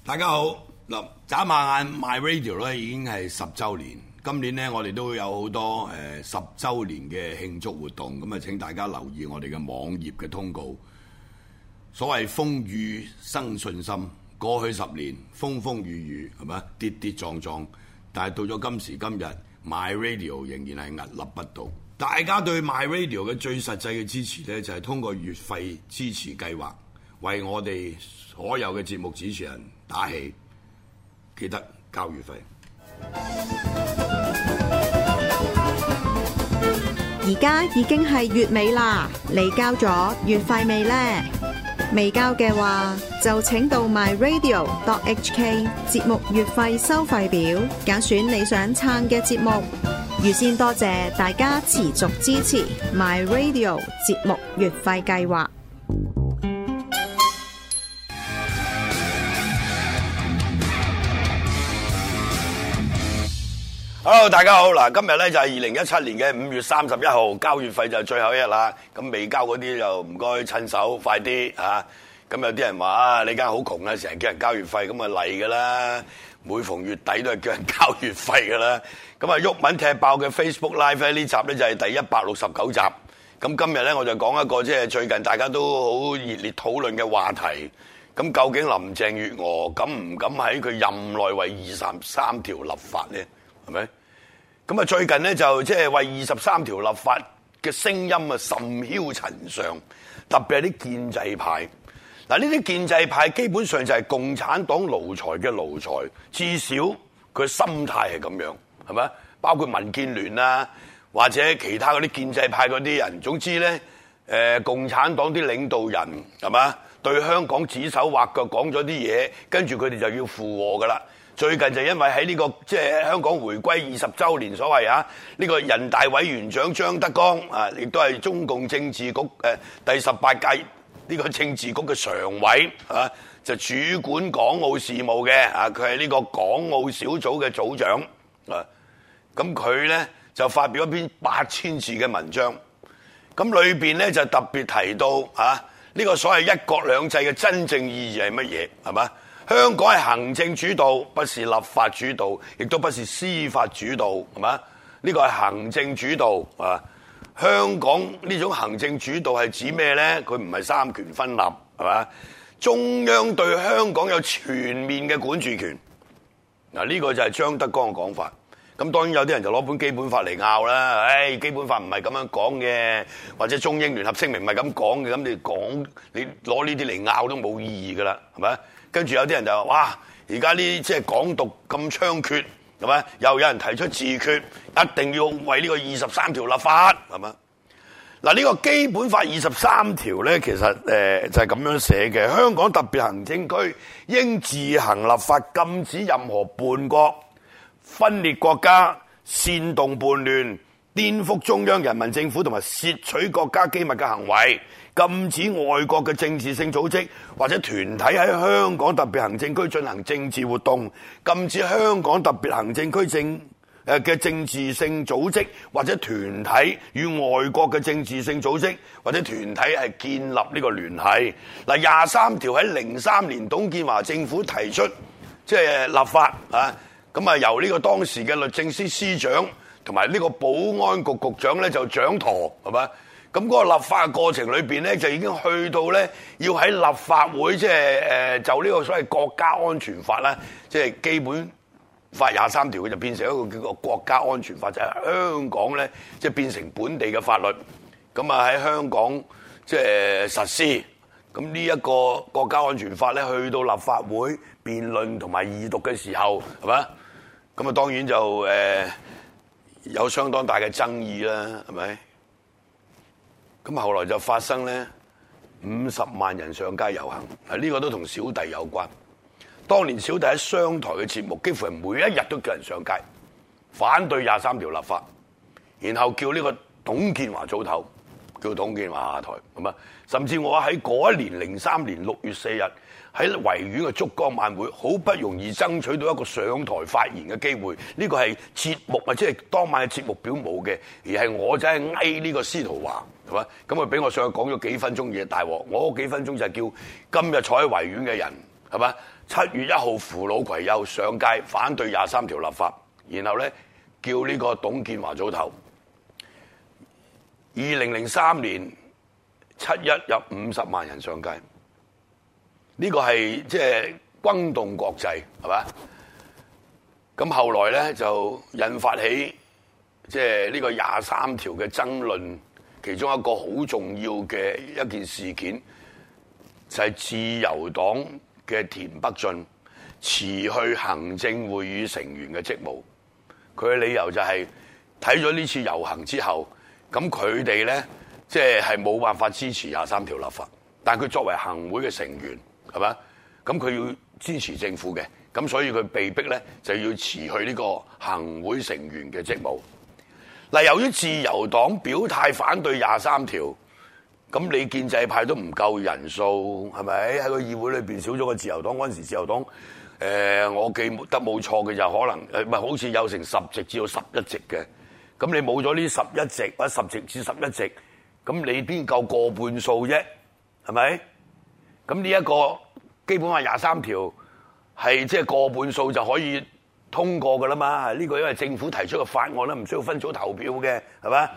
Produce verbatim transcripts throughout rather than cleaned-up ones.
大家好，嗱，眨下眼 My Radio 咧已經係十週年，今年咧我哋都會有好多誒十週年嘅慶祝活動，咁啊請大家留意我哋嘅網頁嘅通告。所謂風雨生信心，過去十年風風雨雨係咪跌跌撞撞，但係到咗今時今日 My Radio 仍然係屹立不倒。大家對 My Radio 嘅最實際嘅支持咧，就係通過月費支持計劃，為我哋所有嘅節目主持人打氣，記得交月費。 而家已經係月尾啦，你交咗月費未呢？未交嘅話，就請到 my radio dot h k 節目月費收費表，揀選你想撐嘅節目。預先多謝大家持續支持 My Radio 節目月費計劃。 Hello， 大家好！嗱，今日咧就係二零一七年嘅五月三十一號，交月費就係最後一日啦。咁未交嗰啲就唔該趁手快啲吓。咁有啲人話啊，你間好窮啊，成日叫人交月費，咁啊嚟噶啦。每逢月底都係叫人交月費噶啦。咁啊，毓民踢爆嘅 Facebook Live 呢集咧就係第一百六十九集。咁今日咧我就講一個即係最近大家都好熱烈討論嘅話題。咁究竟林鄭月娥敢唔敢喺佢任內為二十三條立法咧？係咪？咁啊，最近咧就即係為二十三條立法嘅聲音啊甚囂塵上，特別係啲建制派。嗱，呢啲建制派基本上就係共產黨奴才嘅奴才，至少佢心態係咁樣，係咪？包括民建聯啊，或者其他嗰啲建制派嗰啲人，總之咧，誒，共產黨啲領導人係嘛，對香港指手畫腳講咗啲嘢，跟住佢哋就要附和噶啦。最近就因為喺呢個即係香港回歸二十週年所謂啊，呢個人大委員長張德江啊，亦都係中共政治局誒第十八屆呢個政治局嘅常委啊，就主管港澳事務嘅啊，佢係呢個港澳小組嘅組長啊。咁佢咧就發表一篇八千字嘅文章，咁裏邊咧就特別提到啊，呢個所謂一國兩制嘅真正意義係乜嘢？係嘛？香港係行政主導，不是立法主導，亦都不是司法主導，係嘛？呢個係行政主導啊！香港呢種行政主導係指咩咧？佢唔係三權分立，係嘛？中央對香港有全面嘅管治權。嗱，呢個就係張德江嘅講法。咁當然有啲人就攞本基本法嚟拗啦。唉，基本法唔係咁樣講嘅，或者中英聯合聲明唔係咁講嘅。咁你講你攞呢啲嚟拗都冇意義噶啦，係咪？跟住有啲人就話：哇！而家呢即係港獨咁猖獗，係咪？又有人提出自決，一定要為呢個二十三條立法，係嘛？嗱，呢個基本法二十三條咧，其實誒就係咁樣寫嘅。香港特別行政區應自行立法，禁止任何叛國、分裂國家、煽動叛亂、顛覆中央人民政府同埋竊取國家機密嘅行為。禁止外國嘅政治性組織或者團體喺香港特別行政區進行政治活動，禁止香港特別行政區政誒嘅政治性組織或者團體與外國嘅政治性組織或者團體係建立呢個聯繫。嗱，廿三條喺零三年董建華政府提出，即係立法啊，咁啊由呢個當時嘅律政司司長同埋呢個保安局局長咧就掌舵，係嘛？咁嗰個立法嘅過程裏邊咧，就已經去到咧，要喺立法會即係誒就呢個所謂國家安全法啦，即係基本法廿三條，佢就變成一個叫做國家安全法，就係香港咧即係變成本地嘅法律，咁啊喺香港即係實施。咁呢一個國家安全法咧，去到立法會辯論同埋二讀嘅時候，係嘛？咁啊當然就誒有相當大嘅爭議啦，係咪？咁後來就發生咧，五十萬人上街遊行，啊呢個都同小弟有關。當年小弟喺商台嘅節目，幾乎係每一日都叫人上街反對廿三條立法，然後叫呢個董建華早唞，叫董建華下台，係嘛？甚至我喺嗰一年零三年六月四日喺維園嘅燭光晚會，好不容易爭取到一個上台發言嘅機會。呢個係節目啊，即係當晚嘅節目表冇嘅，而係我真係嗌呢個司徒華，係嘛？咁佢俾我上去講咗幾分鐘嘢，大鑊！我嗰幾分鐘就係叫今日坐喺維園嘅人，係係嘛？七月一號扶老攜幼上街反對廿三條立法，然後咧叫呢個董建華早投。二零零三年七一有五十萬人上街，呢、這個係即係轟動國際，係嘛？咁後來咧就引發起即係呢個廿三條嘅爭論，其中一個好重要嘅一件事件就係、是、自由黨嘅田北俊辭去行政會議成員嘅職務。佢嘅理由就係睇咗呢次遊行之後，咁佢哋咧即係係冇辦法支持廿三條立法，但係佢作為行會嘅成員，係嘛？咁佢要支持政府嘅，咁所以佢被逼咧就要辭去呢個行會成員嘅職務。嗱，由於自由黨表態反對廿三條，咁你建制派都唔夠人數，係咪喺個議會裏邊少咗個自由黨？嗰陣時自由黨，誒、呃、我記得冇錯嘅就可能誒唔係好似有成十席至到十一席嘅，咁你冇咗呢十一席或者十席至十一席，咁你邊夠過半數啫？係咪？咁呢一個基本法廿三條係即係過半數就可以通過㗎啦嘛？呢個因為政府提出嘅法案啦，唔需要分組投票嘅，係嘛？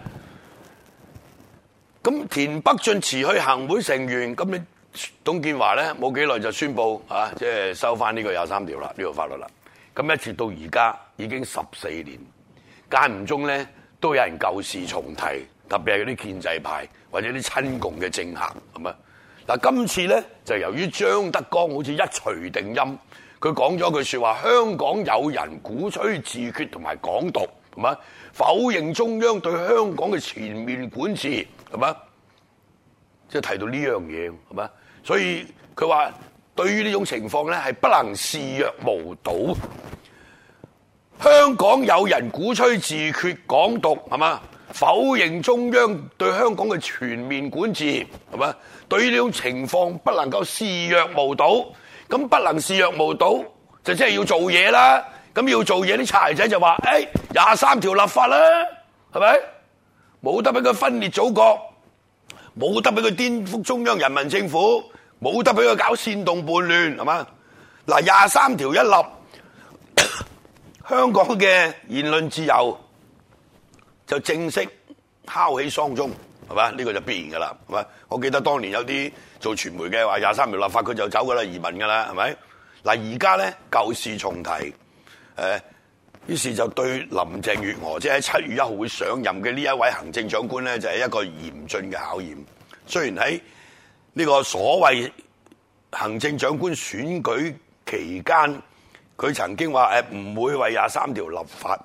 咁田北俊辭去行會成員，咁你董建華咧冇幾耐就宣布啊，即係收翻呢個廿三條啦，呢個法律啦。咁一直到而家已經十四年，間唔中咧都有人舊事重提，特別係嗰啲建制派或者啲親共嘅政客咁啊。嗱，今次咧就由於張德江好似一錘定音，佢講咗句說話：香港有人鼓吹自決同埋港獨，係嘛？否認中央對香港嘅全面管治。係嘛？即係提到呢樣嘢，係嘛？所以佢話對於呢種情況咧，係不能視若無睹。香港有人鼓吹自決港獨，係嘛？否認中央對香港嘅全面管治，係嘛？對於呢種情況不能夠視若無睹。咁不能視若無睹，就即係要做嘢啦。咁要做嘢，啲柴仔就話：誒，廿三條立法啦，係咪？冇得俾佢分裂祖國，冇得俾佢顛覆中央人民政府，冇得俾佢搞煽動叛亂，係嘛？嗱，廿三條一立，香港嘅言論自由就正式敲起喪鐘，係嘛？呢個就必然噶啦，係嘛？我記得當年有啲做傳媒嘅話廿三條立法，佢就走噶啦，移民噶啦，係咪？嗱，而家咧舊事重提，誒。於是就對林鄭月娥，即係喺七月一號會上任嘅呢一位行政長官咧，就係一個嚴峻嘅考驗。雖然喺呢個所謂行政長官選舉期間，佢曾經話誒唔會為廿三條立法，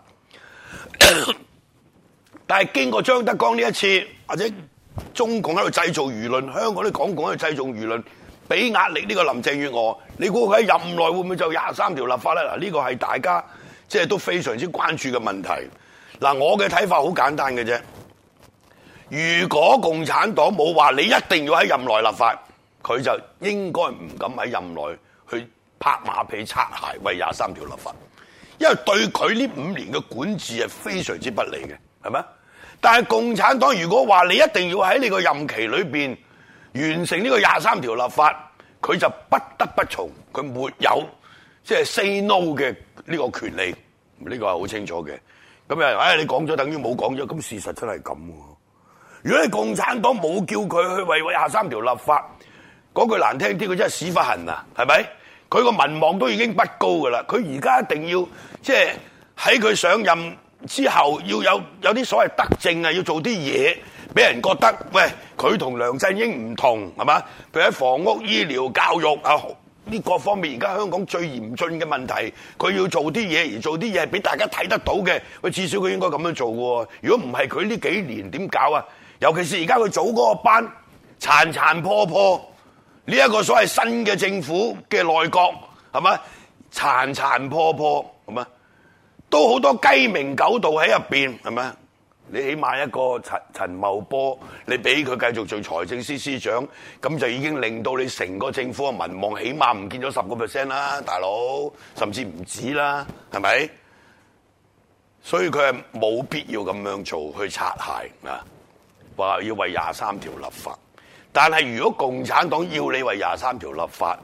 但係經過張德江呢一次，或者中共喺度製造輿論，香港啲港共喺度製造輿論，俾壓力呢個林鄭月娥，你估佢喺任內會唔會就廿三條立法咧？嗱，呢個係大家即係都非常之關注嘅問題。嗱，我嘅睇法好簡單嘅啫。如果共產黨冇話你一定要喺任內立法，佢就應該唔敢喺任內去拍馬屁擦鞋為廿三條立法，因為對佢呢五年嘅管治係非常之不利嘅，係咪？但係共產黨如果話你一定要喺你個任期裏邊完成呢個廿三條立法，佢就不得不從，佢沒有即係 say no 嘅呢個權利，呢個係好清楚嘅。咁有人話，唉，你講咗等於冇講咗，咁事實真係咁。如果你共產黨冇叫佢去為廿三條立法，講句難聽啲，佢真係屎忽痕啊，係咪？佢個民望都已經不高噶啦，佢而家一定要即係喺佢上任之後要有有啲所謂德政啊，要做啲嘢，俾人覺得喂，佢同梁振英唔同，係嘛？譬如喺房屋、醫療、教育啊呢各方面，而家香港最嚴峻嘅問題，佢要做啲嘢，而做啲嘢係俾大家睇得到嘅，喂，至少佢應該咁樣做嘅。如果唔係，佢呢幾年點搞啊？尤其是而家佢組嗰個班殘殘破破，呢一個所謂新嘅政府嘅內閣係嘛，殘殘破破係嘛，都好多雞鳴狗盜喺入邊係咪？你起碼一個陳陳茂波，你俾佢繼續做財政司司長，咁就已經令到你成個政府嘅民望起碼唔見咗十個 percent 啦，大佬，甚至唔止啦，係咪？所以佢係冇必要咁樣做去擦鞋啊！話要為廿三條立法，但係如果共產黨要你為廿三條立法，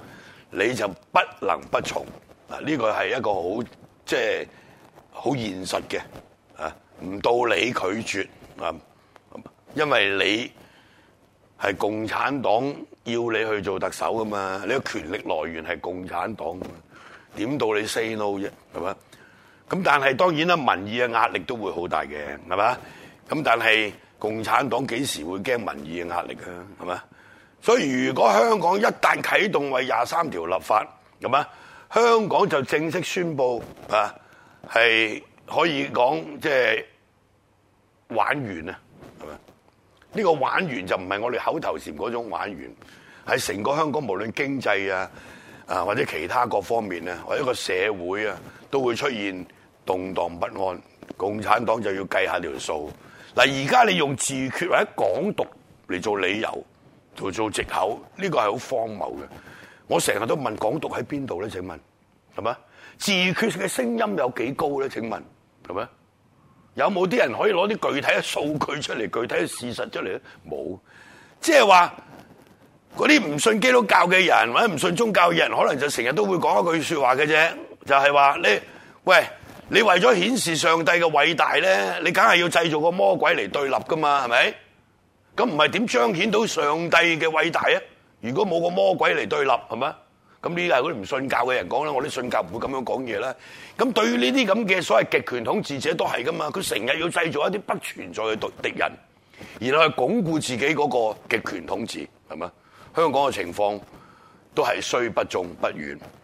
你就不能不從。嗱，呢個係一個好即係好現實嘅啊，唔到你拒絕啊，因為你係共產黨要你去做特首噶嘛，你個權力來源係共產黨嘛，點到你 say no 啫，係嘛？咁但係當然啦，民意嘅壓力都會好大嘅，係嘛？咁但係共產黨幾時會驚民意嘅壓力啊？係嘛？所以如果香港一旦啟動為廿三條立法，係嘛？香港就正式宣布啊，係可以講即係玩完啊，係咪？呢個玩完就唔係我哋口頭禪嗰種玩完，係成個香港無論經濟啊啊或者其他各方面啊，或者個社會啊，都會出現動盪不安。共產黨就要計下條數。嗱，而家你用自決或者港獨嚟做理由，做做藉口，呢個係好荒謬嘅。我成日都問港獨喺邊度咧？請問係咪？自決嘅聲音有幾高咧？請問係咪？有冇啲人可以攞啲具體嘅數據出嚟、具體嘅事實出嚟咧？冇，即係話嗰啲唔信基督教嘅人或者唔信宗教嘅人，可能就成日都會講一句説話嘅啫，就係話你喂，你為咗顯示上帝嘅偉大咧，你梗係要製造個魔鬼嚟對立噶嘛？係咪？咁唔係點彰顯到上帝嘅偉大啊？如果冇個魔鬼嚟對立，係咪？咁呢啲係嗰啲唔信教嘅人講啦，我啲信教唔會咁樣講嘢啦。咁對於呢啲咁嘅所謂極權統治者都係噶嘛，佢成日要製造一啲不存在嘅敵敵人，然後去鞏固自己嗰個極權統治，係咪？香港嘅情況都係雖不中不遠。